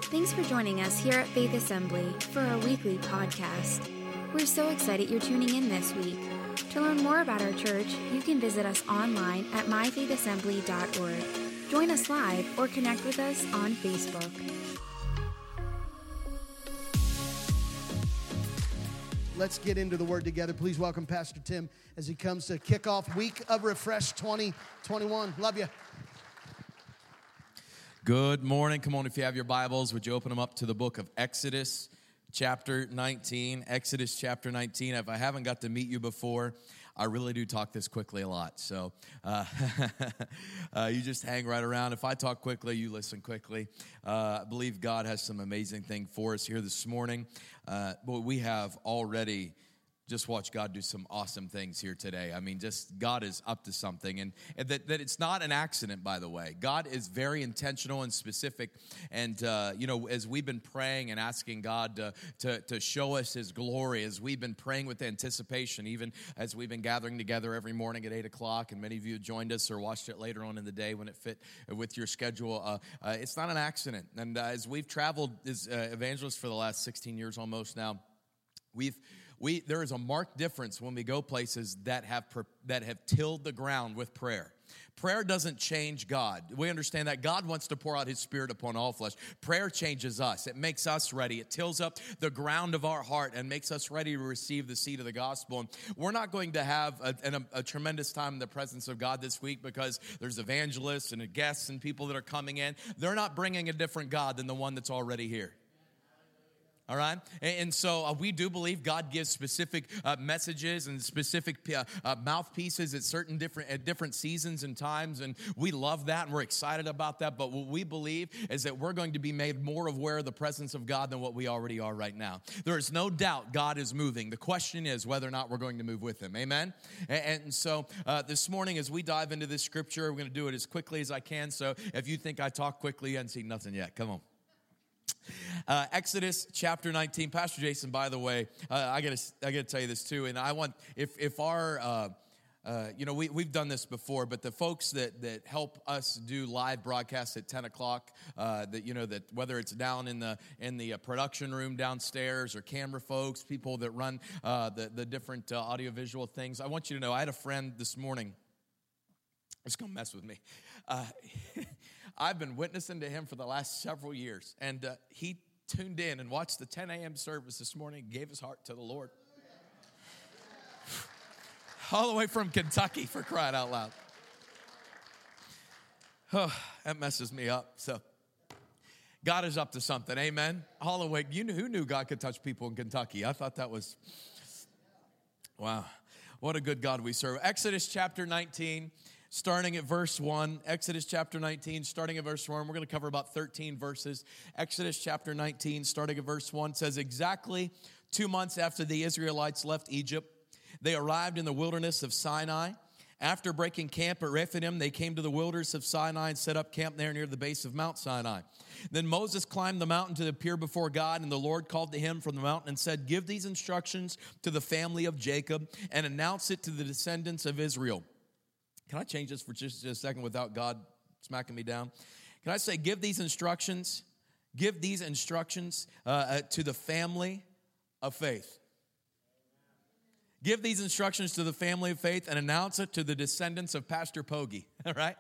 Thanks for joining us here at Faith Assembly for our weekly podcast. We're so excited you're tuning in this week. To learn more about our church, you can visit us online at myfaithassembly.org. Join us live or connect with us on Facebook. Let's get into the Word together. Please welcome Pastor Tim as he comes to kick off Week of Refresh 2021. Love you. Good morning. Come on, if you have your Bibles, would you open them up to the book of Exodus, chapter 19. Exodus, chapter 19. If I haven't got to meet you before, I really do talk this quickly a lot. So you just hang right around. If I talk quickly, you listen quickly. I believe God has some amazing thing for us here this morning. But we have already just watched God do some awesome things here today. I mean, just God is up to something. And that it's not an accident, by the way. God is very intentional and specific. And, as we've been praying and asking God to show us His glory, as we've been praying with anticipation, even as we've been gathering together every morning at 8 o'clock, and many of you joined us or watched it later on in the day when it fit with your schedule, it's not an accident. And as we've traveled as evangelists for the last 16 years almost now, there is a marked difference when we go places that have tilled the ground with prayer. Prayer doesn't change God. We understand that God wants to pour out His Spirit upon all flesh. Prayer changes us. It makes us ready. It tills up the ground of our heart and makes us ready to receive the seed of the gospel. And we're not going to have a tremendous time in the presence of God this week because there's evangelists and guests and people that are coming in. They're not bringing a different God than the one that's already here. All right? And so we do believe God gives specific messages and specific mouthpieces at different seasons and times, and we love that, and we're excited about that. But what we believe is that we're going to be made more aware of the presence of God than what we already are right now. There is no doubt God is moving. The question is whether or not we're going to move with Him. Amen? And so this morning, as we dive into this scripture, we're going to do it as quickly as I can. So if you think I talk quickly, you haven't seen nothing yet. Come on. Exodus chapter 19. Pastor Jason, by the way, I gotta tell you this too. And I want, if our, we've done this before, but the folks that help us do live broadcasts at 10 o'clock, that whether it's down in the production room downstairs or camera folks, people that run the different audiovisual things. I want you to know, I had a friend this morning. It's going to mess with me. I've been witnessing to him for the last several years, and he tuned in and watched the 10 a.m. service this morning and gave his heart to the Lord. All the way from Kentucky, for crying out loud. Oh, that messes me up. So God is up to something, amen? All the way. Who knew God could touch people in Kentucky? I thought that was, wow, what a good God we serve. Exodus chapter 19. Starting at verse 1, Exodus chapter 19, starting at verse 1. We're going to cover about 13 verses. Exodus chapter 19, starting at verse 1, says, exactly 2 months after the Israelites left Egypt, they arrived in the wilderness of Sinai. After breaking camp at Rephidim, they came to the wilderness of Sinai and set up camp there near the base of Mount Sinai. Then Moses climbed the mountain to appear before God, and the Lord called to him from the mountain and said, give these instructions to the family of Jacob and announce it to the descendants of Israel. Can I change this for just a second without God smacking me down? Can I say, give these instructions to the family of faith. Give these instructions to the family of faith and announce it to the descendants of Pastor Poggy, all right?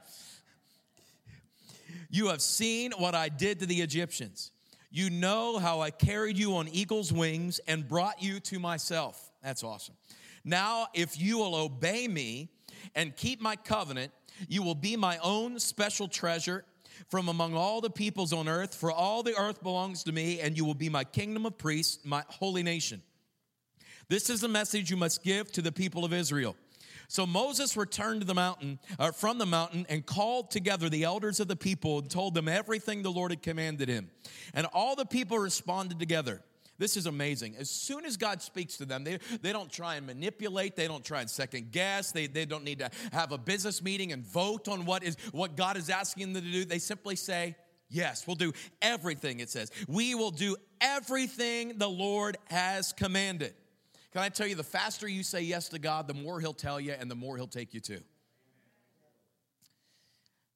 You have seen what I did to the Egyptians. You know how I carried you on eagle's wings and brought you to myself. That's awesome. Now, if you will obey me and keep my covenant, you will be my own special treasure from among all the peoples on earth, for all the earth belongs to me, and you will be my kingdom of priests, my holy nation. This is the message you must give to the people of Israel. So Moses returned from the mountain and called together the elders of the people and told them everything the Lord had commanded him. And all the people responded together. This is amazing. As soon as God speaks to them, they don't try and manipulate. They don't try and second guess. They don't need to have a business meeting and vote on what God is asking them to do. They simply say, yes, we'll do everything, it says. We will do everything the Lord has commanded. Can I tell you, the faster you say yes to God, the more He'll tell you and the more He'll take you to.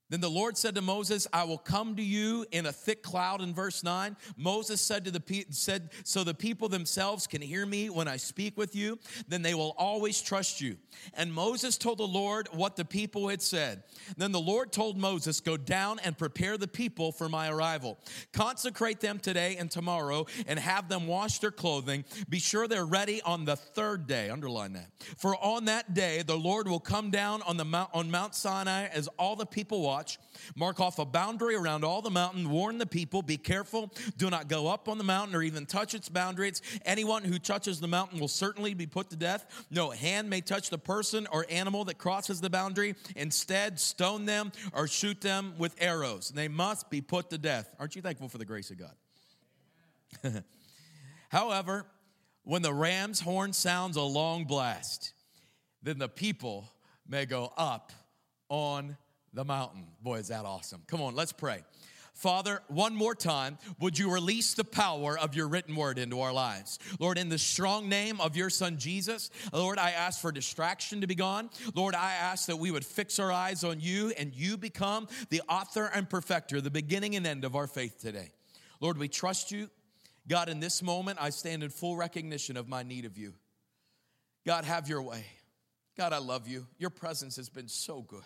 Then the Lord said to Moses, I will come to you in a thick cloud, in verse 9. Moses said so the people themselves can hear me when I speak with you, then they will always trust you. And Moses told the Lord what the people had said. Then the Lord told Moses, go down and prepare the people for my arrival. Consecrate them today and tomorrow and have them wash their clothing. Be sure they're ready on the third day. Underline that. For on that day, the Lord will come down on Mount Sinai as all the people watch. Mark off a boundary around all the mountain. Warn the people, be careful. Do not go up on the mountain or even touch its boundaries. Anyone who touches the mountain will certainly be put to death. No hand may touch the person or animal that crosses the boundary. Instead, stone them or shoot them with arrows. They must be put to death. Aren't you thankful for the grace of God? However, when the ram's horn sounds a long blast, then the people may go up on the mountain. Boy, is that awesome. Come on, let's pray. Father, one more time, would you release the power of your written word into our lives? Lord, in the strong name of your son, Jesus, Lord, I ask for distraction to be gone. Lord, I ask that we would fix our eyes on you and you become the author and perfecter, the beginning and end of our faith today. Lord, we trust you. God, in this moment, I stand in full recognition of my need of you. God, have your way. God, I love you. Your presence has been so good.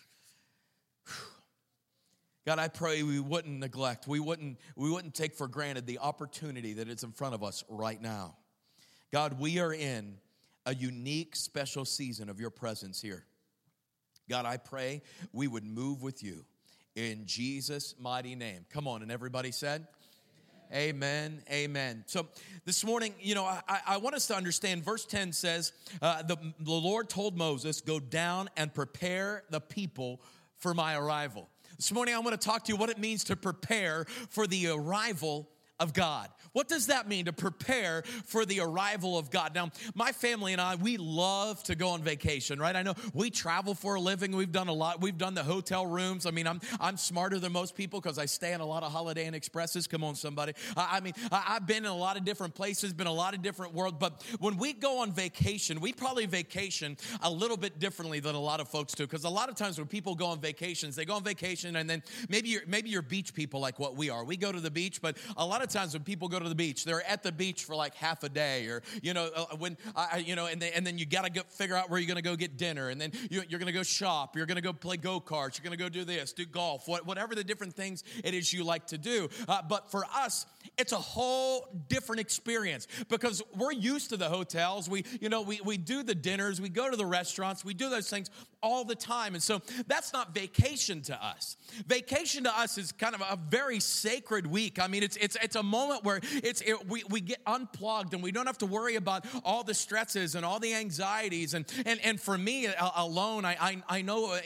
God, I pray we wouldn't neglect, we wouldn't take for granted the opportunity that is in front of us right now. God, we are in a unique, special season of your presence here. God, I pray we would move with you in Jesus' mighty name. Come on, and everybody said, amen, amen. So this morning, I want us to understand, verse 10 says, the Lord told Moses, go down and prepare the people for my arrival. This morning, I want to talk to you what it means to prepare for the arrival of God. What does that mean, to prepare for the arrival of God? Now, my family and I, we love to go on vacation, right? I know we travel for a living. We've done a lot. We've done the hotel rooms. I mean, I'm smarter than most people because I stay in a lot of Holiday Inn Expresses. Come on, somebody. I've been in a lot of different places, been a lot of different worlds. But when we go on vacation, we probably vacation a little bit differently than a lot of folks do. Because a lot of times when people go on vacations, they go on vacation and then maybe you're beach people like what we are. We go to the beach, but a lot of times when people go to the beach, they're at the beach for like half a day, or and then you got to figure out where you're going to go get dinner, and then you're going to go shop, you're going to go play go-karts, you're going to go do this, do golf, whatever the different things it is you like to do. But for us, it's a whole different experience because we're used to the hotels. We do the dinners, we go to the restaurants, we do those things all the time, and so that's not vacation to us. Vacation to us is kind of a very sacred week. I mean, it's a moment where we get unplugged and we don't have to worry about all the stresses and all the anxieties. And for me alone, I know,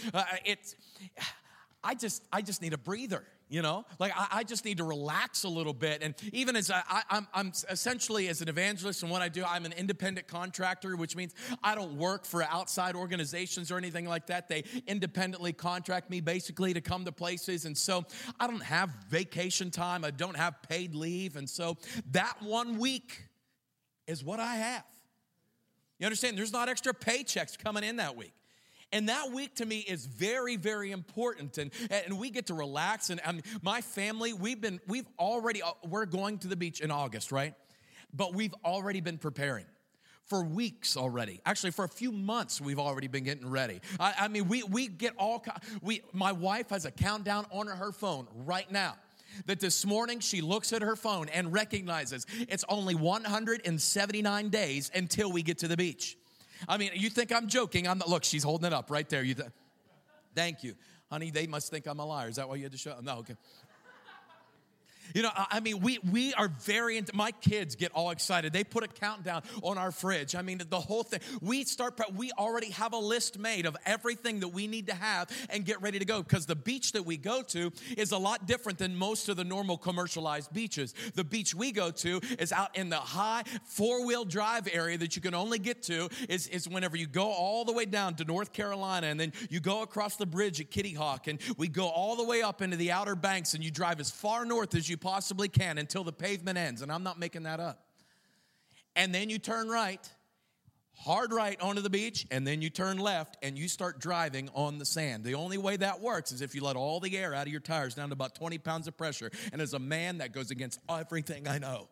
I just need a breather. I just need to relax a little bit. And even as I'm essentially as an evangelist, and what I do, I'm an independent contractor, which means I don't work for outside organizations or anything like that. They independently contract me basically to come to places. And so I don't have vacation time. I don't have paid leave. And so that 1 week is what I have. You understand? There's not extra paychecks coming in that week. And that week to me is very, very important. And we get to relax. And my family, we're going to the beach in August, right? But we've already been preparing for weeks already. Actually, for a few months, we've already been getting ready. We get my wife has a countdown on her phone right now. That this morning she looks at her phone and recognizes it's only 179 days until we get to the beach. I mean, you think I'm joking. Look, she's holding it up right there. Thank you. Honey, they must think I'm a liar. Is that why you had to show? No, okay. We are my kids get all excited. They put a countdown on our fridge. I mean, the whole thing. We already have a list made of everything that we need to have and get ready to go because the beach that we go to is a lot different than most of the normal commercialized beaches. The beach we go to is out in the high 4-wheel drive area that you can only get to is whenever you go all the way down to North Carolina and then you go across the bridge at Kitty Hawk and we go all the way up into the Outer Banks and you drive as far north as you possibly can until the pavement ends, and I'm not making that up. And then you turn right, hard right onto the beach, and then you turn left and you start driving on the sand. The only way that works is if you let all the air out of your tires down to about 20 pounds of pressure. And as a man, that goes against everything I know.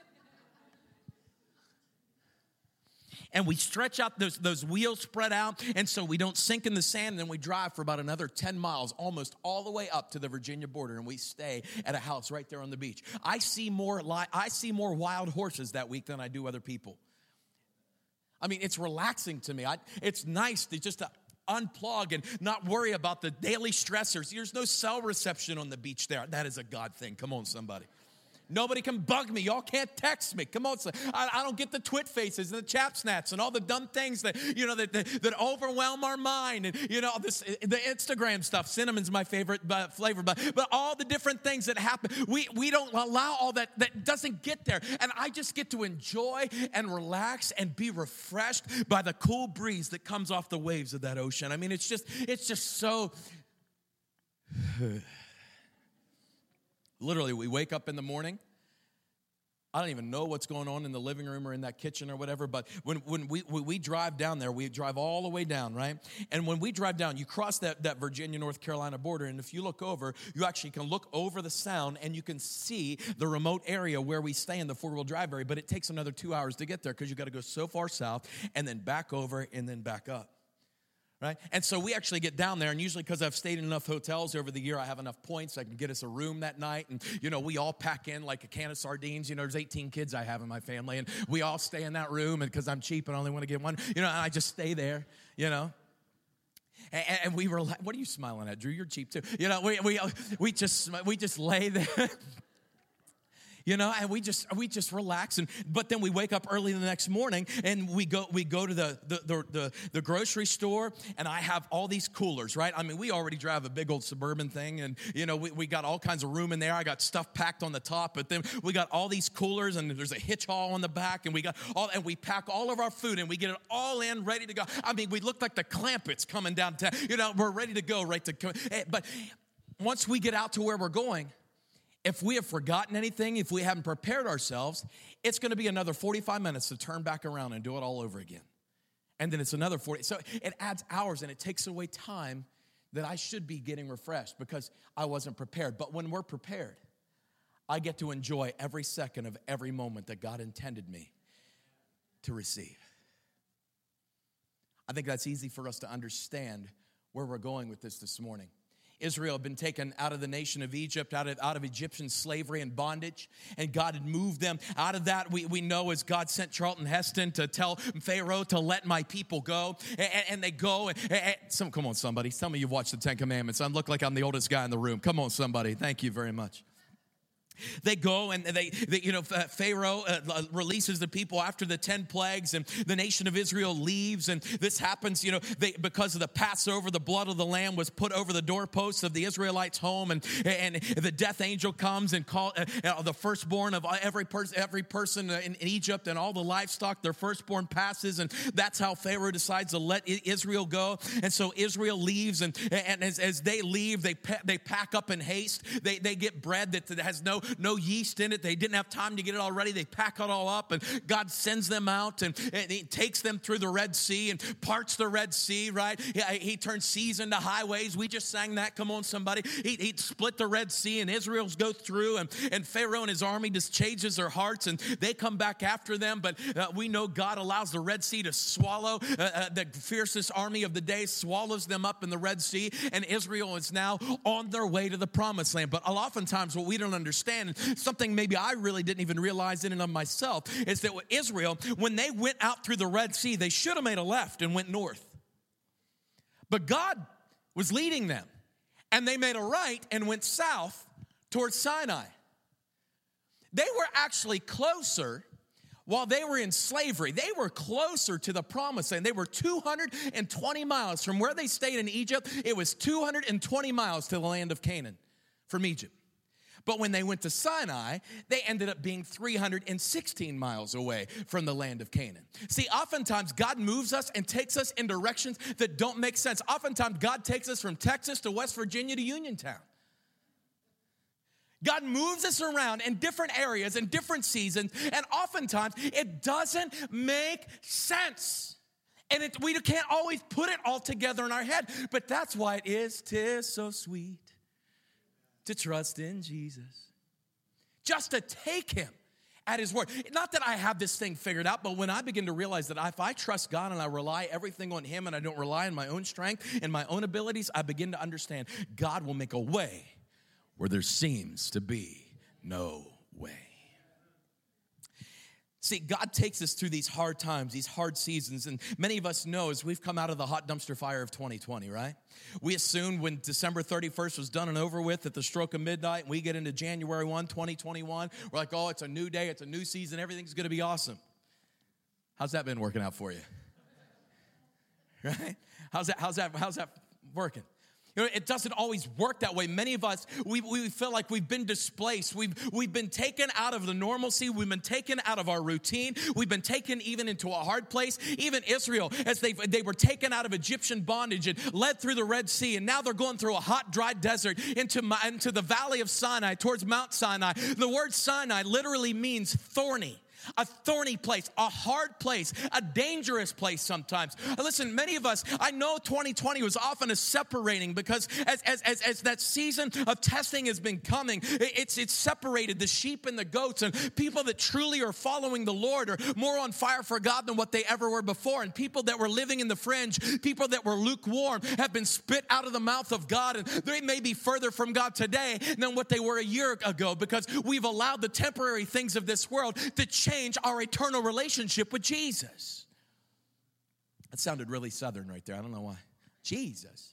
And we stretch out those wheels spread out, and so we don't sink in the sand, and then we drive for about another 10 miles, almost all the way up to the Virginia border, and we stay at a house right there on the beach. I see more wild horses that week than I do other people. I mean, it's relaxing to me. It's nice to just unplug and not worry about the daily stressors. There's no cell reception on the beach there. That is a God thing. Come on, somebody. Nobody can bug me. Y'all can't text me. Come on. I don't get the twit faces and the chap snaps and all the dumb things that, that overwhelm our mind. And, the Instagram stuff. Cinnamon's my favorite flavor. But all the different things that happen, we don't allow all that. That doesn't get there. And I just get to enjoy and relax and be refreshed by the cool breeze that comes off the waves of that ocean. I mean, it's just so... Literally, we wake up in the morning. I don't even know what's going on in the living room or in that kitchen or whatever, but when we drive down there, we drive all the way down, right? And when we drive down, you cross that Virginia-North Carolina border, and if you look over, you actually can look over the sound, and you can see the remote area where we stay in the four-wheel drive area, but it takes another 2 hours to get there because you got to go so far south and then back over and then back up. Right? And so we actually get down there, and usually because I've stayed in enough hotels over the year, I have enough points. I can get us a room that night, and, we all pack in like a can of sardines. There's 18 kids I have in my family, and we all stay in that room, and because I'm cheap and I only want to get one, and I just stay there, And we were like, what are you smiling at, Drew? You're cheap too. We just lay there. And we just relax, but then we wake up early the next morning, and we go to the grocery store, and I have all these coolers, right? I mean, we already drive a big old Suburban thing, and we got all kinds of room in there. I got stuff packed on the top, but then we got all these coolers, and there's a hitch haul on the back, and we pack all of our food, and we get it all in, ready to go. I mean, we look like the Clampetts coming downtown. We're ready to go, right? But once we get out to where we're going, if we have forgotten anything, if we haven't prepared ourselves, it's going to be another 45 minutes to turn back around and do it all over again. And then it's another 40. So it adds hours, and it takes away time that I should be getting refreshed because I wasn't prepared. But when we're prepared, I get to enjoy every second of every moment that God intended me to receive. I think that's easy for us to understand where we're going with this morning. Israel had been taken out of the nation of Egypt, out of Egyptian slavery and bondage, and God had moved them out of that. We know as God sent Charlton Heston to tell Pharaoh to let my people go, and they go. Come on, somebody. Tell me you've watched the Ten Commandments. I look like I'm the oldest guy in the room. Come on, somebody. Thank you very much. They go and Pharaoh releases the people after the 10 plagues, and the nation of Israel leaves. And this happens, because of the Passover, the blood of the lamb was put over the doorposts of the Israelites' home, and the death angel comes and calls the firstborn of every person in Egypt and all the livestock. Their firstborn passes, and that's how Pharaoh decides to let Israel go. And so Israel leaves, and as they leave, they pack up in haste. They get bread that has no yeast in it. They didn't have time to get it all ready. They pack it all up, and God sends them out, and he takes them through the Red Sea and parts the Red Sea, right? He turns seas into highways. We just sang that. Come on, somebody. He split the Red Sea, and Israel's go through, and Pharaoh and his army just changes their hearts, and they come back after them. But we know God allows the Red Sea to swallow. The fiercest army of the day swallows them up in the Red Sea, and Israel is now on their way to the Promised Land. But oftentimes what we don't understand, something maybe I really didn't even realize in and of myself, is that with Israel, when they went out through the Red Sea, they should have made a left and went north. But God was leading them, and they made a right and went south towards Sinai. They were actually closer while they were in slavery. They were closer to the Promised Land. They were 220 miles from where they stayed in Egypt. It was 220 miles to the land of Canaan from Egypt. But when they went to Sinai, they ended up being 316 miles away from the land of Canaan. See, oftentimes God moves us and takes us in directions that don't make sense. Oftentimes God takes us from Texas to West Virginia to Uniontown. God moves us around in different areas, in different seasons, and oftentimes it doesn't make sense. And we can't always put it all together in our head. But that's why it is, 'tis so sweet to trust in Jesus. Just to take him at his word. Not that I have this thing figured out, but when I begin to realize that if I trust God and I rely everything on him and I don't rely on my own strength and my own abilities, I begin to understand God will make a way where there seems to be no way. See, God takes us through these hard times, these hard seasons, and many of us know as we've come out of the hot dumpster fire of 2020, right? We assumed when December 31st was done and over with at the stroke of midnight, and we get into January 1, 2021, we're like, oh, it's a new day, it's a new season, everything's going to be awesome. How's that been working out for you? Right? How's that working? You know, it doesn't always work that way. Many of us, we feel like we've been displaced. We've been taken out of the normalcy. We've been taken out of our routine. We've been taken even into a hard place. Even Israel, as they were taken out of Egyptian bondage and led through the Red Sea, and now they're going through a hot, dry desert into the valley of Sinai, towards Mount Sinai. The word Sinai literally means thorny. A thorny place, a hard place, a dangerous place sometimes. Listen, many of us, I know 2020 was often a separating because as that season of testing has been coming, it's separated the sheep and the goats, and people that truly are following the Lord are more on fire for God than what they ever were before. And people that were living in the fringe, people that were lukewarm, have been spit out of the mouth of God, and they may be further from God today than what they were a year ago because we've allowed the temporary things of this world to change our eternal relationship with Jesus. That sounded really southern right there. I don't know why. Jesus.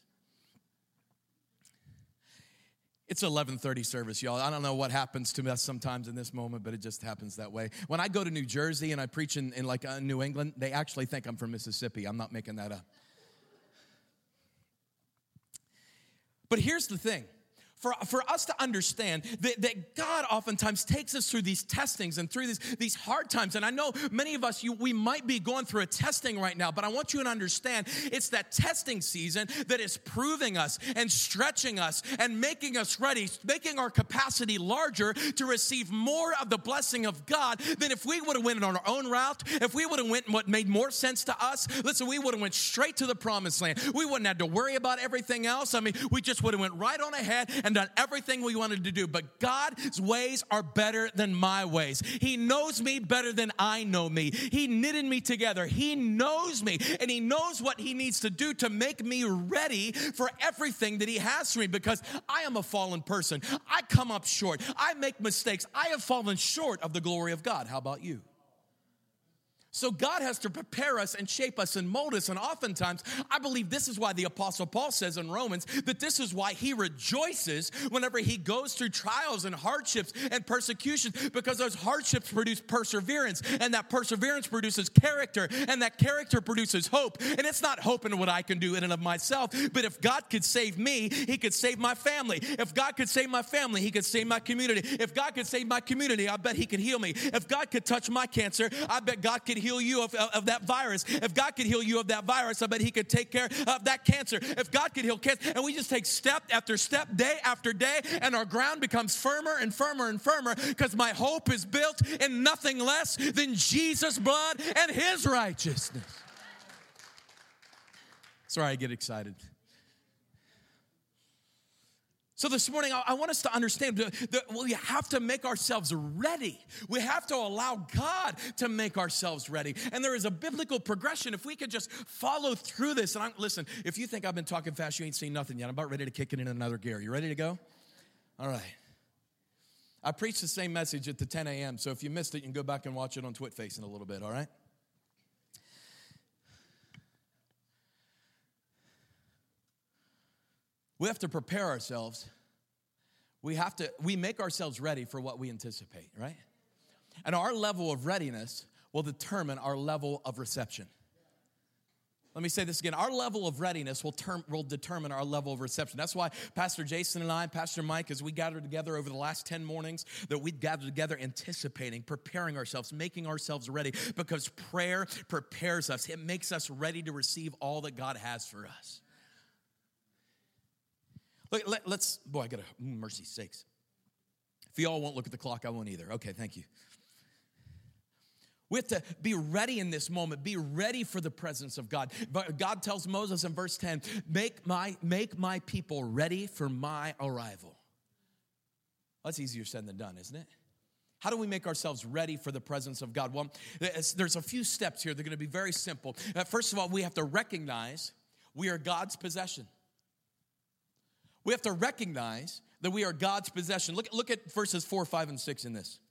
It's 11:30 service, y'all. I don't know what happens to us sometimes in this moment, but it just happens that way. When I go to New Jersey and I preach in New England, they actually think I'm from Mississippi. I'm not making that up. But here's the thing. For us to understand that God oftentimes takes us through these testings and through these hard times. And I know many of us, we might be going through a testing right now, but I want you to understand it's that testing season that is proving us and stretching us and making us ready, making our capacity larger to receive more of the blessing of God than if we would have went on our own route, if we would have went what made more sense to us. Listen, we would have went straight to the promised land. We wouldn't have to worry about everything else. I mean, we just would have went right on ahead and done everything we wanted to do. But God's ways are better than my ways. He knows me better than I know me. He knitted me together. He knows me, and he knows what he needs to do to make me ready for everything that he has for me, because I am a fallen person. I come up short. I make mistakes. I have fallen short of the glory of God. How about you? So God has to prepare us and shape us and mold us. And oftentimes, I believe this is why the Apostle Paul says in Romans that this is why he rejoices whenever he goes through trials and hardships and persecutions, because those hardships produce perseverance, and that perseverance produces character, and that character produces hope. And it's not hope in what I can do in and of myself, but if God could save me, he could save my family. If God could save my family, he could save my community. If God could save my community, I bet he could heal me. If God could touch my cancer, I bet God could heal you of that virus. If God could heal you of that virus, I bet he could take care of that cancer. If God could heal cancer, and we just take step after step, day after day, and our ground becomes firmer and firmer and firmer, because my hope is built in nothing less than Jesus' blood and his righteousness. Sorry, I get excited. So this morning, I want us to understand that we have to make ourselves ready. We have to allow God to make ourselves ready. And there is a biblical progression. If we could just follow through this. And listen, if you think I've been talking fast, you ain't seen nothing yet. I'm about ready to kick it in another gear. You ready to go? All right. I preached the same message at the 10 a.m., so if you missed it, you can go back and watch it on TwitFace in a little bit, all right? We have to prepare ourselves. We make ourselves ready for what we anticipate, right? And our level of readiness will determine our level of reception. Let me say this again. Our level of readiness will determine our level of reception. That's why Pastor Jason and I, Pastor Mike, as we gathered together over the last 10 mornings, that we'd gathered together anticipating, preparing ourselves, making ourselves ready, because prayer prepares us. It makes us ready to receive all that God has for us. Let's, boy, I got to, mercy sakes. If you all won't look at the clock, I won't either. Okay, thank you. We have to be ready in this moment, be ready for the presence of God. But God tells Moses in verse 10, make my people ready for my arrival. That's easier said than done, isn't it? How do we make ourselves ready for the presence of God? Well, there's a few steps here. They're going to be very simple. First of all, we have to recognize we are God's possession. We have to recognize that we are God's possession. Look at verses 4, 5, and 6 in this.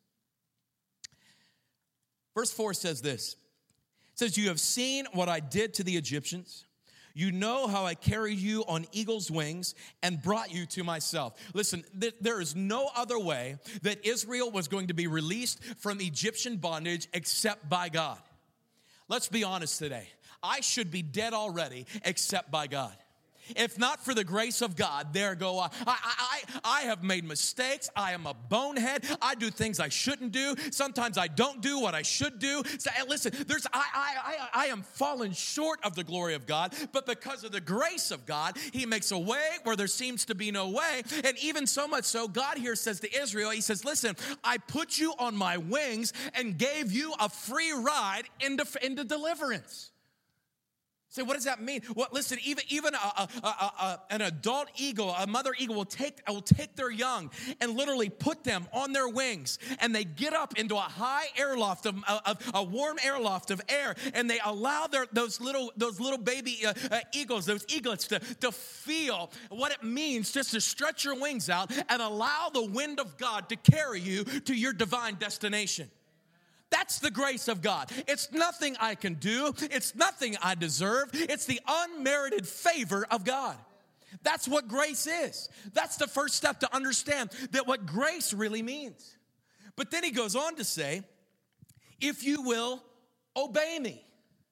Verse 4 says this. It says, you have seen what I did to the Egyptians. You know how I carried you on eagle's wings and brought you to myself. Listen, there is no other way that Israel was going to be released from Egyptian bondage except by God. Let's be honest today. I should be dead already except by God. If not for the grace of God, there go I. I have made mistakes. I am a bonehead. I do things I shouldn't do. Sometimes I don't do what I should do. So, listen, I am fallen short of the glory of God, but because of the grace of God, He makes a way where there seems to be no way. And even so much so, God here says to Israel, He says, listen, I put you on my wings and gave you a free ride into deliverance. Say, what does that mean? Well, listen, even an adult eagle, a mother eagle will take their young and literally put them on their wings, and they get up into a high airloft a warm airloft of air, and they allow those little baby eagles, those eaglets, to feel what it means just to stretch your wings out and allow the wind of God to carry you to your divine destination. That's the grace of God. It's nothing I can do. It's nothing I deserve. It's the unmerited favor of God. That's what grace is. That's the first step to understand that what grace really means. But then he goes on to say, if you will obey me.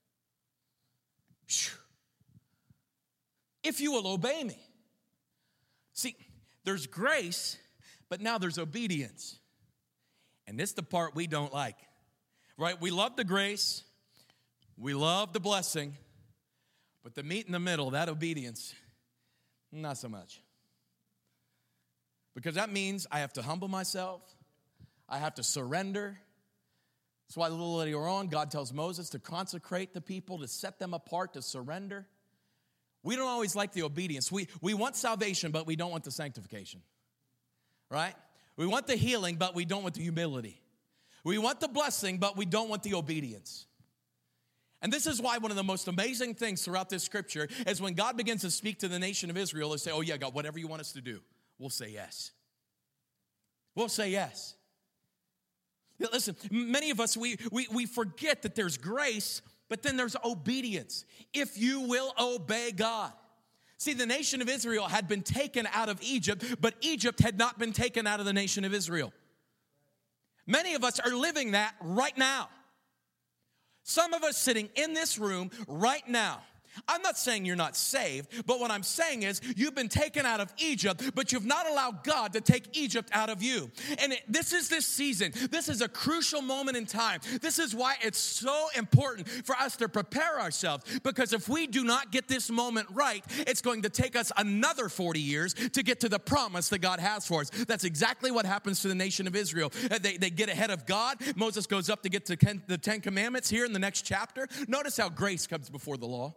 If you will obey me. See, there's grace, but now there's obedience. And this is the part we don't like. Right? We love the grace. We love the blessing. But the meat in the middle, that obedience, not so much. Because that means I have to humble myself. I have to surrender. That's why a little later on, God tells Moses to consecrate the people, to set them apart, to surrender. We don't always like the obedience. We want salvation, but we don't want the sanctification. Right? We want the healing, but we don't want the humility. We want the blessing, but we don't want the obedience. And this is why one of the most amazing things throughout this scripture is when God begins to speak to the nation of Israel, they say, oh yeah, God, whatever you want us to do, we'll say yes. We'll say yes. Listen, many of us, we forget that there's grace, but then there's obedience. If you will obey God. See, the nation of Israel had been taken out of Egypt, but Egypt had not been taken out of the nation of Israel. Many of us are living that right now. Some of us sitting in this room right now. I'm not saying you're not saved, but what I'm saying is you've been taken out of Egypt, but you've not allowed God to take Egypt out of you. And this is this season. This is a crucial moment in time. This is why it's so important for us to prepare ourselves, because if we do not get this moment right, it's going to take us another 40 years to get to the promise that God has for us. That's exactly what happens to the nation of Israel. They get ahead of God. Moses goes up to get to the 10 Commandments here in the next chapter. Notice how grace comes before the law.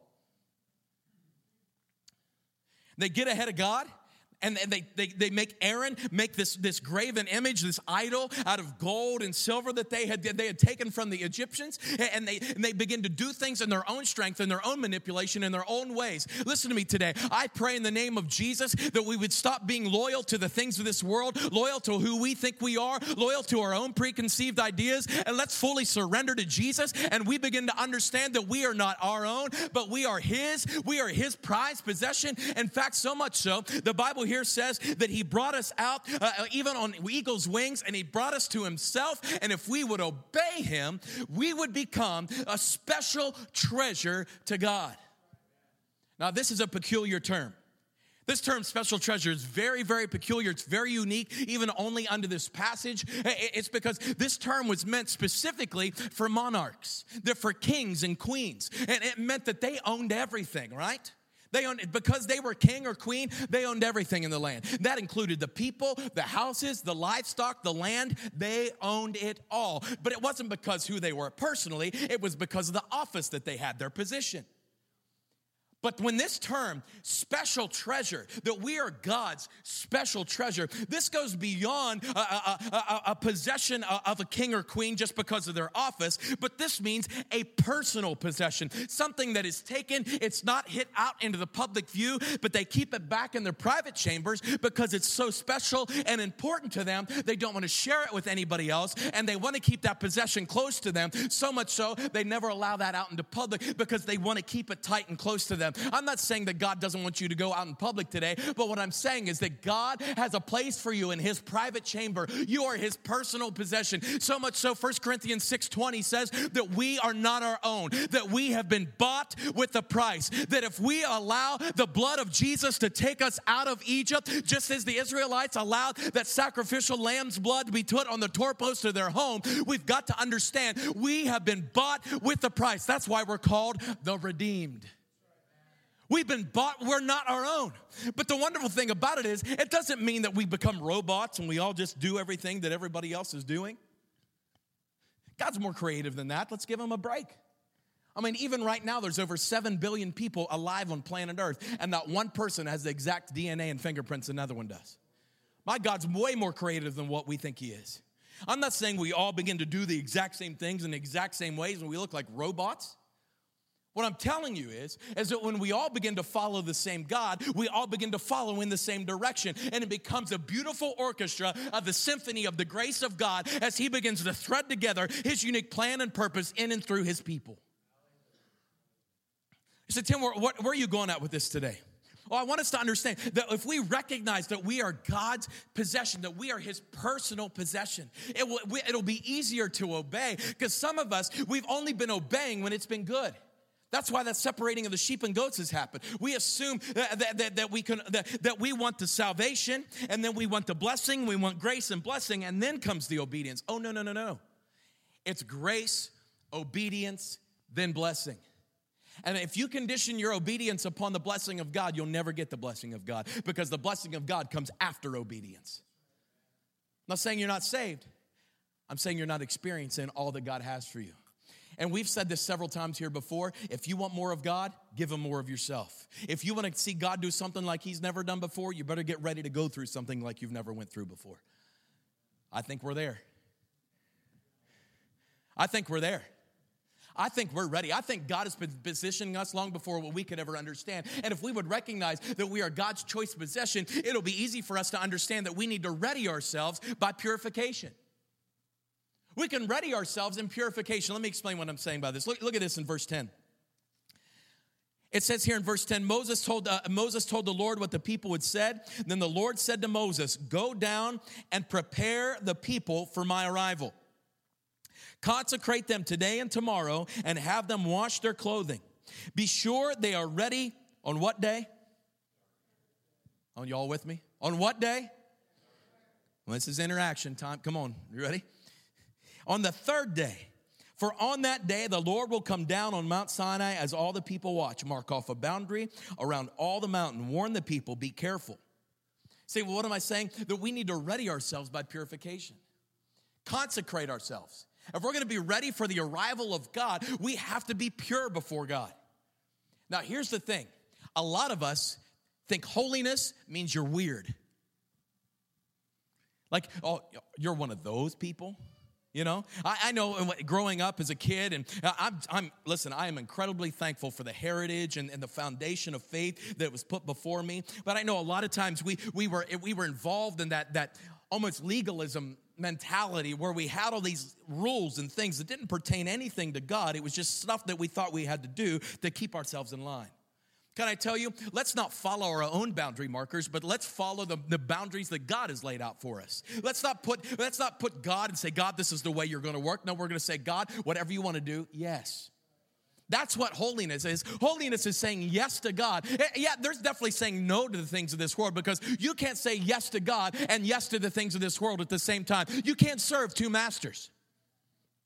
They get ahead of God, and they make Aaron make this graven image, this idol out of gold and silver that they had taken from the Egyptians, and they begin to do things in their own strength, in their own manipulation, in their own ways. Listen to me today. I pray in the name of Jesus that we would stop being loyal to the things of this world, loyal to who we think we are, loyal to our own preconceived ideas, and let's fully surrender to Jesus, and we begin to understand that we are not our own, but we are His. We are His prized possession. In fact, so much so, the Bible here says that He brought us out even on eagle's wings, and He brought us to Himself, and if we would obey Him, we would become a special treasure to God. Now, this is a peculiar term. This term, special treasure, is very, very peculiar. It's very unique, even only under this passage. It's because this term was meant specifically for monarchs, for kings and queens, and it meant that they owned everything, right? They owned, because they were king or queen, they owned everything in the land. That included the people, the houses, the livestock, the land. They owned it all. But it wasn't because who they were personally. It was because of the office that they had, their position. But when this term, special treasure, that we are God's special treasure, this goes beyond a possession of a king or queen just because of their office, but this means a personal possession, something that is taken, it's not hit out into the public view, but they keep it back in their private chambers because it's so special and important to them. They don't want to share it with anybody else, and they want to keep that possession close to them, so much so they never allow that out into public because they want to keep it tight and close to them. I'm not saying that God doesn't want you to go out in public today, but what I'm saying is that God has a place for you in his private chamber. You are his personal possession. So much so, 1 Corinthians 6:20 says that we are not our own, that we have been bought with a price, that if we allow the blood of Jesus to take us out of Egypt, just as the Israelites allowed that sacrificial lamb's blood to be put on the doorpost of their home, we've got to understand we have been bought with a price. That's why we're called the redeemed. We've been bought, we're not our own. But the wonderful thing about it is, it doesn't mean that we become robots and we all just do everything that everybody else is doing. God's more creative than that. Let's give him a break. I mean, even right now, there's over 7 billion people alive on planet Earth, and not one person has the exact DNA and fingerprints another one does. My God's way more creative than what we think he is. I'm not saying we all begin to do the exact same things in the exact same ways and we look like robots. What I'm telling you is that when we all begin to follow the same God, we all begin to follow in the same direction. And it becomes a beautiful orchestra of the symphony of the grace of God as he begins to thread together his unique plan and purpose in and through his people. You said, Tim, where are you going at with this today? Well, I want us to understand that if we recognize that we are God's possession, that we are his personal possession, it'll be easier to obey, because some of us, we've only been obeying when it's been good. That's why that separating of the sheep and goats has happened. We assume that we want the salvation, and then we want the blessing, we want grace and blessing, and then comes the obedience. Oh, no. It's grace, obedience, then blessing. And if you condition your obedience upon the blessing of God, you'll never get the blessing of God, because the blessing of God comes after obedience. I'm not saying you're not saved. I'm saying you're not experiencing all that God has for you. And we've said this several times here before. If you want more of God, give him more of yourself. If you want to see God do something like he's never done before, you better get ready to go through something like you've never went through before. I think we're there. I think we're ready. I think God has been positioning us long before what we could ever understand. And if we would recognize that we are God's choice possession, it'll be easy for us to understand that we need to ready ourselves by purification. We can ready ourselves in purification. Let me explain what I'm saying by this. Look at this in verse 10. It says here in verse 10, Moses told the Lord what the people had said. Then the Lord said to Moses, go down and prepare the people for my arrival. Consecrate them today and tomorrow and have them wash their clothing. Be sure they are ready on what day? Oh, y'all with me? On what day? Well, this is interaction time. Come on, you ready? On the third day, for on that day the Lord will come down on Mount Sinai as all the people watch. Mark off a boundary around all the mountain. Warn the people, be careful. Say, well, what am I saying? That we need to ready ourselves by purification. Consecrate ourselves. If we're going to be ready for the arrival of God, we have to be pure before God. Now, here's the thing. A lot of us think holiness means you're weird. Like, oh, you're one of those people? You know, I know growing up as a kid, and listen, I am incredibly thankful for the heritage and the foundation of faith that was put before me. But I know a lot of times we were involved in that almost legalism mentality where we had all these rules and things that didn't pertain anything to God. It was just stuff that we thought we had to do to keep ourselves in line. Can I tell you, let's not follow our own boundary markers, but let's follow the boundaries that God has laid out for us. Let's not put God and say, God, this is the way you're going to work. No, we're going to say, God, whatever you want to do, yes. That's what holiness is. Holiness is saying yes to God. Yeah, there's definitely saying no to the things of this world, because you can't say yes to God and yes to the things of this world at the same time. You can't serve two masters.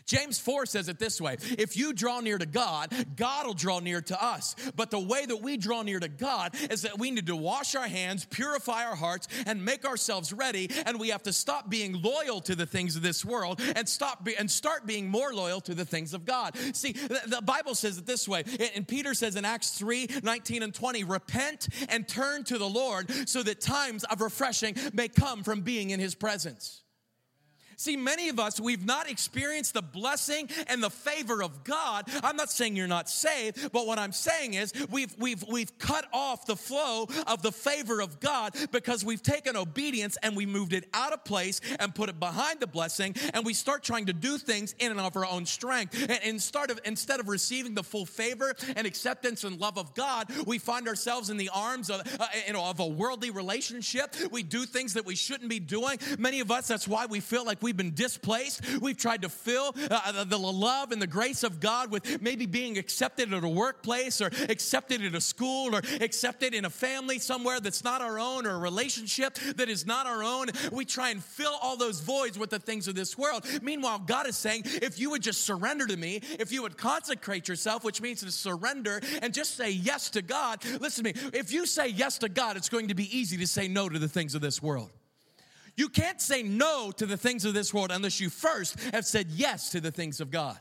James 4 says it this way: if you draw near to God, God will draw near to us. But the way that we draw near to God is that we need to wash our hands, purify our hearts, and make ourselves ready. And we have to stop being loyal to the things of this world and start being more loyal to the things of God. See, the Bible says it this way, and Peter says in Acts 3:19 and 20, repent and turn to the Lord so that times of refreshing may come from being in his presence. See, many of us, we've not experienced the blessing and the favor of God. I'm not saying you're not saved, but what I'm saying is we've cut off the flow of the favor of God because we've taken obedience and we moved it out of place and put it behind the blessing, and we start trying to do things in and of our own strength. And instead of receiving the full favor and acceptance and love of God, we find ourselves in the arms of a worldly relationship. We do things that we shouldn't be doing. Many of us, that's why we feel like we've been displaced. We've tried to fill the love and the grace of God with maybe being accepted at a workplace or accepted at a school or accepted in a family somewhere that's not our own, or a relationship that is not our own. We try and fill all those voids with the things of this world. Meanwhile, God is saying, if you would just surrender to me, if you would consecrate yourself, which means to surrender and just say yes to God. Listen to me. If you say yes to God, it's going to be easy to say no to the things of this world. You can't say no to the things of this world unless you first have said yes to the things of God.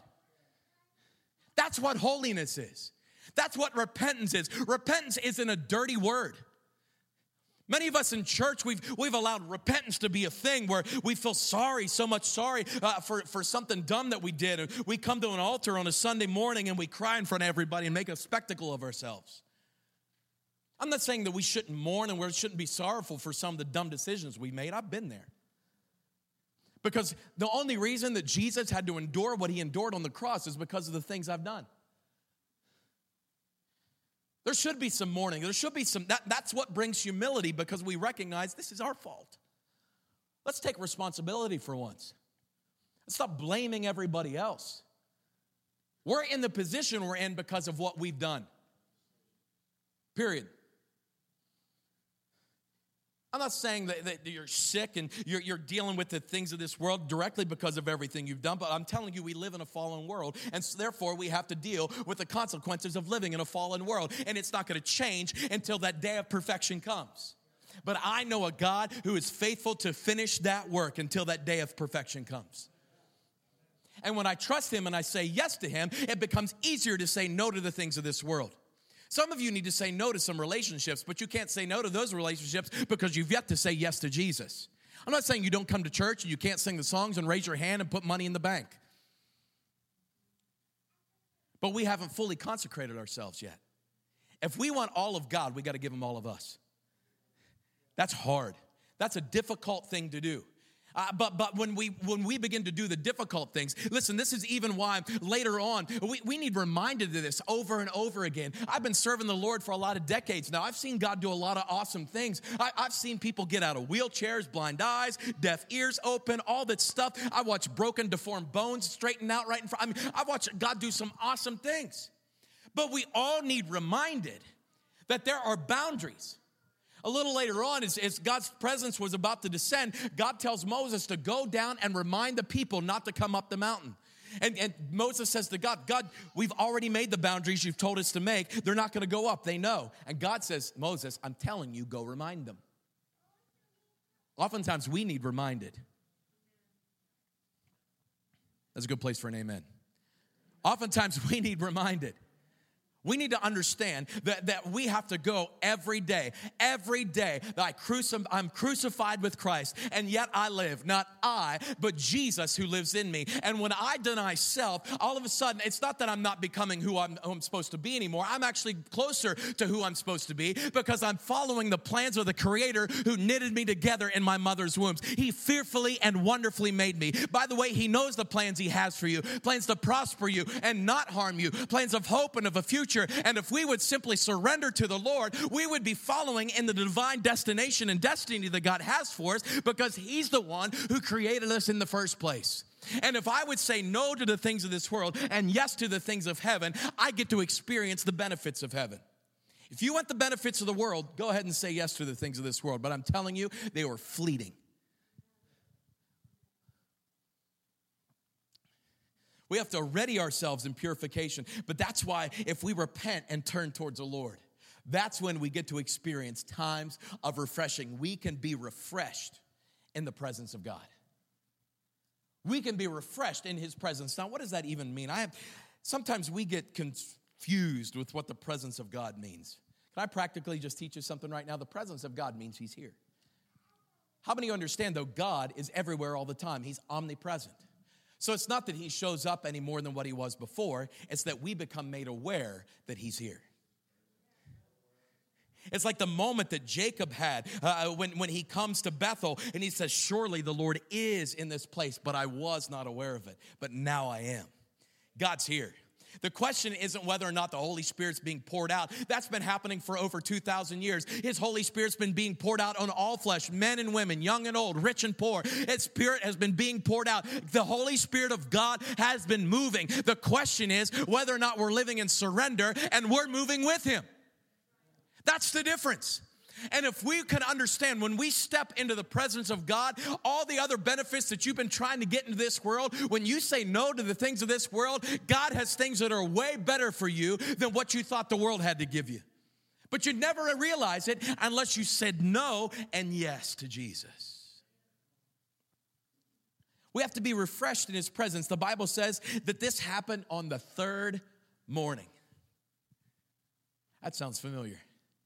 That's what holiness is. That's what repentance is. Repentance isn't a dirty word. Many of us in church, we've allowed repentance to be a thing where we feel sorry, so much sorry for something dumb that we did. And we come to an altar on a Sunday morning and we cry in front of everybody and make a spectacle of ourselves. I'm not saying that we shouldn't mourn and we shouldn't be sorrowful for some of the dumb decisions we made. I've been there. Because the only reason that Jesus had to endure what he endured on the cross is because of the things I've done. There should be some mourning. There should be some, that's what brings humility, because we recognize this is our fault. Let's take responsibility for once. Let's stop blaming everybody else. We're in the position we're in because of what we've done. Period. I'm not saying that you're sick and you're dealing with the things of this world directly because of everything you've done, but I'm telling you, we live in a fallen world, and so therefore we have to deal with the consequences of living in a fallen world, and it's not going to change until that day of perfection comes. But I know a God who is faithful to finish that work until that day of perfection comes. And when I trust him and I say yes to him, it becomes easier to say no to the things of this world. Some of you need to say no to some relationships, but you can't say no to those relationships because you've yet to say yes to Jesus. I'm not saying you don't come to church and you can't sing the songs and raise your hand and put money in the bank. But we haven't fully consecrated ourselves yet. If we want all of God, we got to give him all of us. That's hard. That's a difficult thing to do. But when we begin to do the difficult things, listen, this is even why later on we need reminded of this over and over again. I've been serving the Lord for a lot of decades now. I've seen God do a lot of awesome things. I've seen people get out of wheelchairs, blind eyes, deaf ears open, all that stuff. I watched broken, deformed bones straighten out right in front. I've watched God do some awesome things. But we all need reminded that there are boundaries. A little later on, as God's presence was about to descend, God tells Moses to go down and remind the people not to come up the mountain. And Moses says to God, we've already made the boundaries you've told us to make. They're not going to go up. They know. And God says, Moses, I'm telling you, go remind them. Oftentimes, we need reminded. That's a good place for an amen. Oftentimes, we need reminded. We need to understand that we have to go every day that I'm crucified with Christ, and yet I live, not I, but Jesus who lives in me. And when I deny self, all of a sudden, it's not that I'm not becoming who I'm supposed to be anymore. I'm actually closer to who I'm supposed to be because I'm following the plans of the Creator who knitted me together in my mother's womb. He fearfully and wonderfully made me. By the way, he knows the plans he has for you, plans to prosper you and not harm you, plans of hope and of a future. And if we would simply surrender to the Lord, we would be following in the divine destination and destiny that God has for us because he's the one who created us in the first place. And if I would say no to the things of this world and yes to the things of heaven, I get to experience the benefits of heaven. If you want the benefits of the world, go ahead and say yes to the things of this world. But I'm telling you, they were fleeting. We have to ready ourselves in purification. But that's why if we repent and turn towards the Lord, that's when we get to experience times of refreshing. We can be refreshed in the presence of God. We can be refreshed in his presence. Now, what does that even mean? Sometimes we get confused with what the presence of God means. Can I practically just teach you something right now? The presence of God means he's here. How many of you understand, though, God is everywhere all the time? He's omnipresent. So it's not that he shows up any more than what he was before. It's that we become made aware that he's here. It's like the moment that Jacob had when he comes to Bethel and he says, surely the Lord is in this place, but I was not aware of it. But now I am. God's here. The question isn't whether or not the Holy Spirit's being poured out. That's been happening for over 2,000 years. His Holy Spirit's been being poured out on all flesh, men and women, young and old, rich and poor. His Spirit has been being poured out. The Holy Spirit of God has been moving. The question is whether or not we're living in surrender and we're moving with him. That's the difference. And if we can understand, when we step into the presence of God, all the other benefits that you've been trying to get into this world, when you say no to the things of this world, God has things that are way better for you than what you thought the world had to give you. But you'd never realize it unless you said no and yes to Jesus. We have to be refreshed in his presence. The Bible says that this happened on the third morning. That sounds familiar.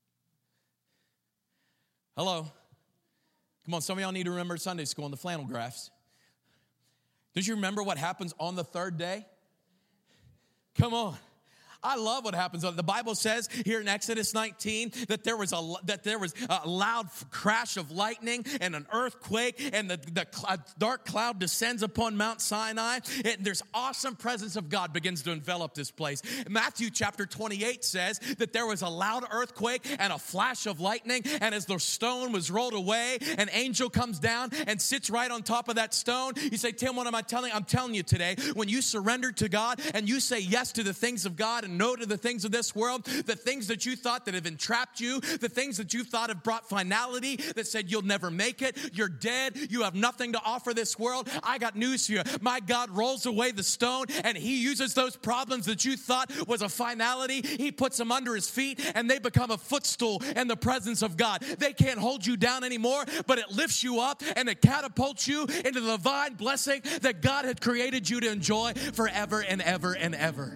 Hello. Come on, some of y'all need to remember Sunday school and the flannel graphs. Did you remember what happens on the third day? Come on. I love what happens. The Bible says here in Exodus 19 that there was a loud crash of lightning and an earthquake, and the dark cloud descends upon Mount Sinai. And there's awesome presence of God begins to envelop this place. Matthew chapter 28 says that there was a loud earthquake and a flash of lightning, and as the stone was rolled away, an angel comes down and sits right on top of that stone. You say, Tim, what am I telling you? I'm telling you today, when you surrender to God and you say yes to the things of God and no to the things of this world, the things that you thought that have entrapped you, the things that you thought have brought finality, that said you'll never make it, you're dead, you have nothing to offer this world. I got news for you. My God rolls away the stone, and he uses those problems that you thought was a finality. He puts them under his feet, and they become a footstool in the presence of God. They can't hold you down anymore, but it lifts you up and it catapults you into the divine blessing that God had created you to enjoy forever and ever and ever.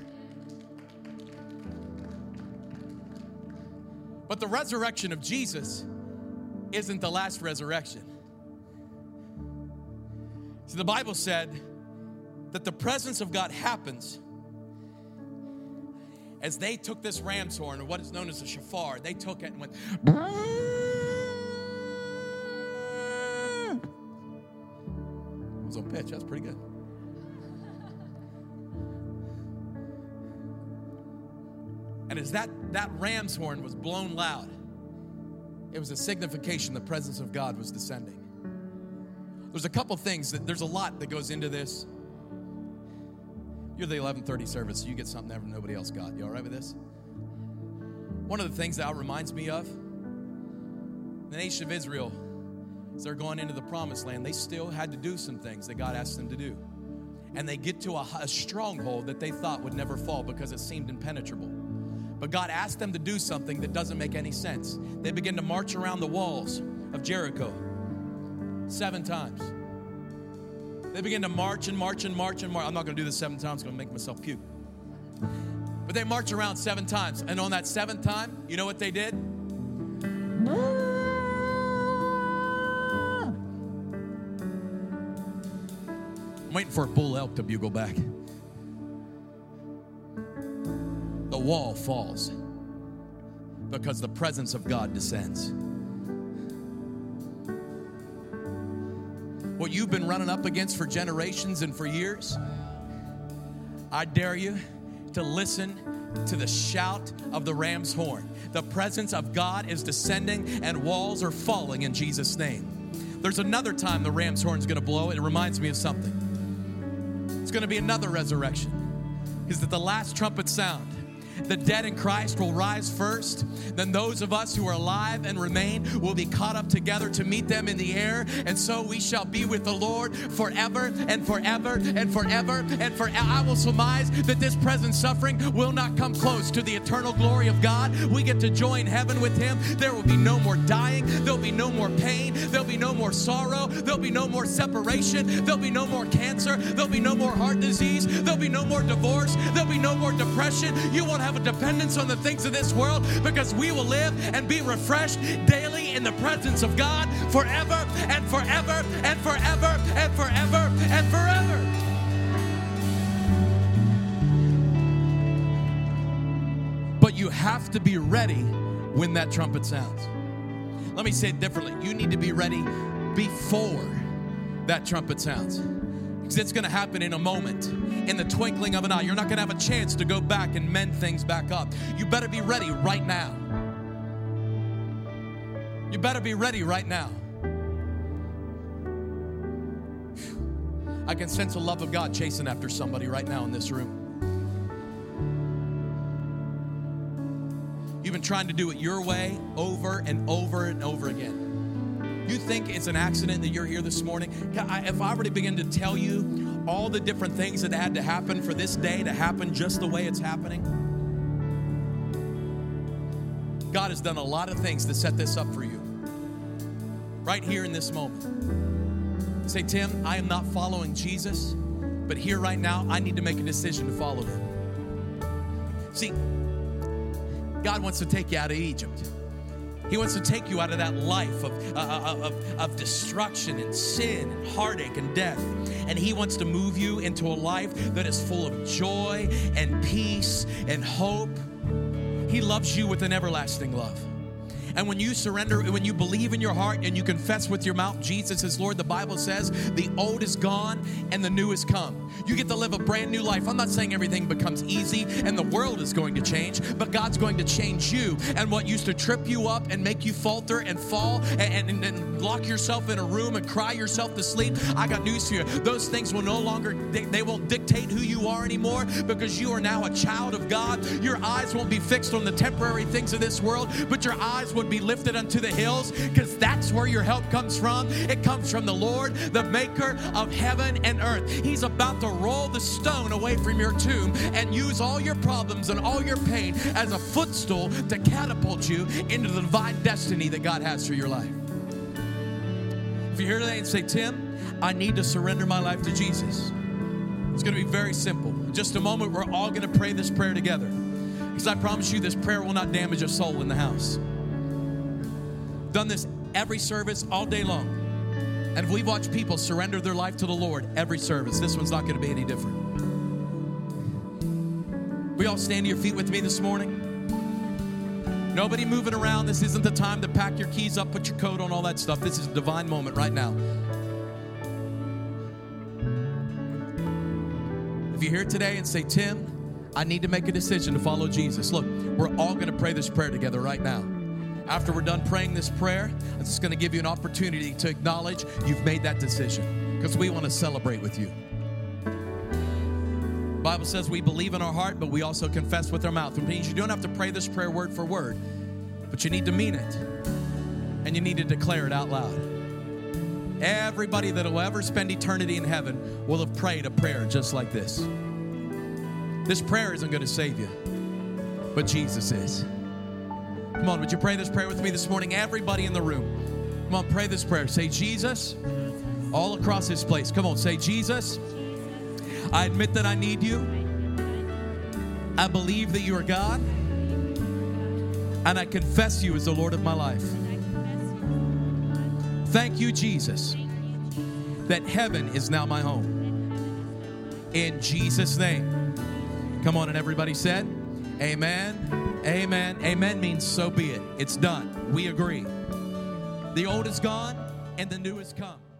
But the resurrection of Jesus isn't the last resurrection. See, the Bible said that the presence of God happens as they took this ram's horn, or what is known as a shofar. They took it and went, it was on pitch. That's pretty good. And as that ram's horn was blown loud, it was a signification the presence of God was descending. There's a couple things, there's a lot that goes into this. You're the 11:30 service, so you get something that nobody else got. You all right with this? One of the things that it reminds me of, the nation of Israel, as they're going into the promised land, they still had to do some things that God asked them to do. And they get to a stronghold that they thought would never fall because it seemed impenetrable. But God asked them to do something that doesn't make any sense. They begin to march around the walls of Jericho 7 times. They begin to march and march and march and march. I'm not going to do this 7 times. I'm going to make myself puke. But they march around 7 times. And on that 7th time, you know what they did? I'm waiting for a bull elk to bugle back. The wall falls because the presence of God descends. What you've been running up against for generations and for years, I dare you to listen to the shout of the ram's horn. The presence of God is descending and walls are falling in Jesus' name. There's another time the ram's horn is going to blow. It reminds me of something. It's going to be another resurrection. Is that the last trumpet sound? The dead in Christ will rise first. Then those of us who are alive and remain will be caught up together to meet them in the air. And so we shall be with the Lord forever and forever and forever and forever. I will surmise that this present suffering will not come close to the eternal glory of God. We get to join heaven with Him. There will be no more dying. There'll be no more pain. There'll be no more sorrow. There'll be no more separation. There'll be no more cancer. There'll be no more heart disease. There'll be no more divorce. There'll be no more depression. You won't have a dependence on the things of this world, because we will live and be refreshed daily in the presence of God forever and forever and forever and forever and forever. But you have to be ready when that trumpet sounds. Let me say it differently. You need to be ready before that trumpet sounds. Because it's going to happen in a moment, in the twinkling of an eye. You're not going to have a chance to go back and mend things back up. You better be ready right now. You better be ready right now. I can sense the love of God chasing after somebody right now in this room. You've been trying to do it your way over and over and over again. You think it's an accident that you're here this morning? If I were to begin to tell you all the different things that had to happen for this day to happen just the way it's happening, God has done a lot of things to set this up for you. Right here in this moment. Say, Tim, I am not following Jesus, but here right now, I need to make a decision to follow Him. See, God wants to take you out of Egypt. He wants to take you out of that life of destruction and sin and heartache and death. And He wants to move you into a life that is full of joy and peace and hope. He loves you with an everlasting love. And when you surrender, when you believe in your heart and you confess with your mouth Jesus is Lord, the Bible says the old is gone and the new has come. You get to live a brand new life. I'm not saying everything becomes easy and the world is going to change, but God's going to change you. And what used to trip you up and make you falter and fall and lock yourself in a room and cry yourself to sleep, I got news for you. Those things will no longer, they won't dictate who you are anymore, because you are now a child of God. Your eyes won't be fixed on the temporary things of this world, but your eyes will be lifted unto the hills, because that's where your help comes from. It comes from the Lord, the maker of heaven and earth. He's about to roll the stone away from your tomb and use all your problems and all your pain as a footstool to catapult you into the divine destiny that God has for your life. If you're here today and say, Tim, I need to surrender my life to Jesus, it's going to be very simple. In just a moment, we're all going to pray this prayer together, because I promise you this prayer will not damage a soul in the house. Done this every service all day long. And we've watched people surrender their life to the Lord every service. This one's not going to be any different. We all stand to your feet with me this morning. Nobody moving around. This isn't the time to pack your keys up, put your coat on, all that stuff. This is a divine moment right now. If you're here today and say, Tim, I need to make a decision to follow Jesus. Look, we're all going to pray this prayer together right now. After we're done praying this prayer, I'm just going to give you an opportunity to acknowledge you've made that decision, because we want to celebrate with you. The Bible says we believe in our heart, but we also confess with our mouth. It means you don't have to pray this prayer word for word, but you need to mean it, and you need to declare it out loud. Everybody that will ever spend eternity in heaven will have prayed a prayer just like this. This prayer isn't going to save you, but Jesus is. Come on, would you pray this prayer with me this morning? Everybody in the room, come on, pray this prayer. Say, Jesus, all across this place. Come on, say, Jesus, I admit that I need you. I believe that you are God. And I confess you as the Lord of my life. Thank you, Jesus, that heaven is now my home. In Jesus' name. Come on, and everybody said, amen. Amen. Amen means so be it. It's done. We agree. The old is gone and the new has come.